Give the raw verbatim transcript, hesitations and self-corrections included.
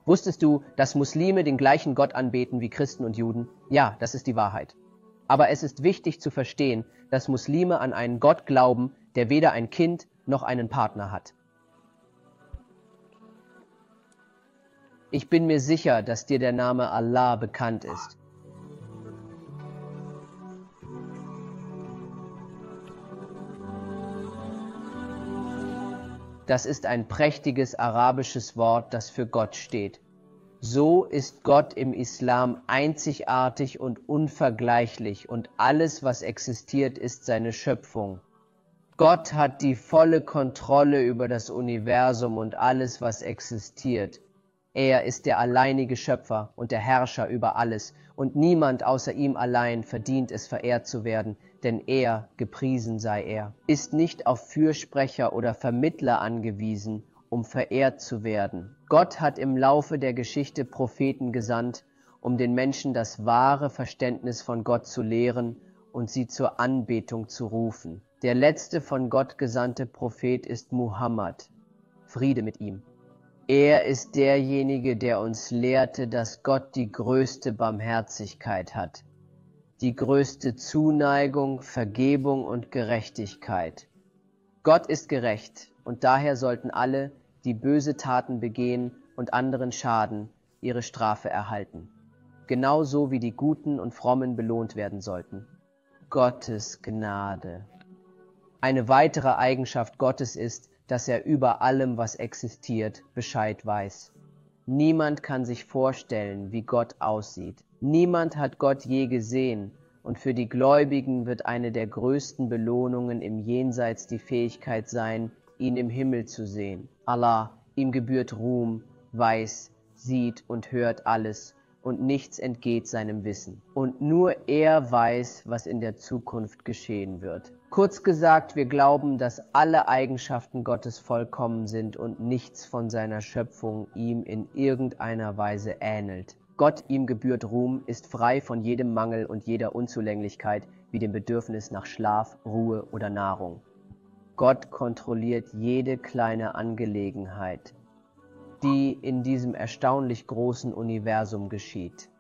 Wusstest du, dass Muslime den gleichen Gott anbeten wie Christen und Juden? Ja, das ist die Wahrheit. Aber es ist wichtig zu verstehen, dass Muslime an einen Gott glauben, der weder ein Kind noch einen Partner hat. Ich bin mir sicher, dass dir der Name Allah bekannt ist. Das ist ein prächtiges arabisches Wort, das für Gott steht. So ist Gott im Islam einzigartig und unvergleichlich und alles, was existiert, ist seine Schöpfung. Gott hat die volle Kontrolle über das Universum und alles, was existiert. Er ist der alleinige Schöpfer und der Herrscher über alles, und niemand außer ihm allein verdient es, verehrt zu werden, denn er, gepriesen sei er, ist nicht auf Fürsprecher oder Vermittler angewiesen, um verehrt zu werden. Gott hat im Laufe der Geschichte Propheten gesandt, um den Menschen das wahre Verständnis von Gott zu lehren und sie zur Anbetung zu rufen. Der letzte von Gott gesandte Prophet ist Muhammad. Friede mit ihm. Er ist derjenige, der uns lehrte, dass Gott die größte Barmherzigkeit hat, die größte Zuneigung, Vergebung und Gerechtigkeit. Gott ist gerecht, und daher sollten alle, die böse Taten begehen und anderen schaden, ihre Strafe erhalten. Genauso wie die Guten und Frommen belohnt werden sollten. Gottes Gnade. Eine weitere Eigenschaft Gottes ist, dass er über allem, was existiert, Bescheid weiß. Niemand kann sich vorstellen, wie Gott aussieht. Niemand hat Gott je gesehen, und für die Gläubigen wird eine der größten Belohnungen im Jenseits die Fähigkeit sein, ihn im Himmel zu sehen. Allah, ihm gebührt Ruhm, weiß, sieht und hört alles, und nichts entgeht seinem Wissen. Und nur er weiß, was in der Zukunft geschehen wird. Kurz gesagt, wir glauben, dass alle Eigenschaften Gottes vollkommen sind und nichts von seiner Schöpfung ihm in irgendeiner Weise ähnelt. Gott, ihm gebührt Ruhm, ist frei von jedem Mangel und jeder Unzulänglichkeit, wie dem Bedürfnis nach Schlaf, Ruhe oder Nahrung. Gott kontrolliert jede kleine Angelegenheit, die in diesem erstaunlich großen Universum geschieht.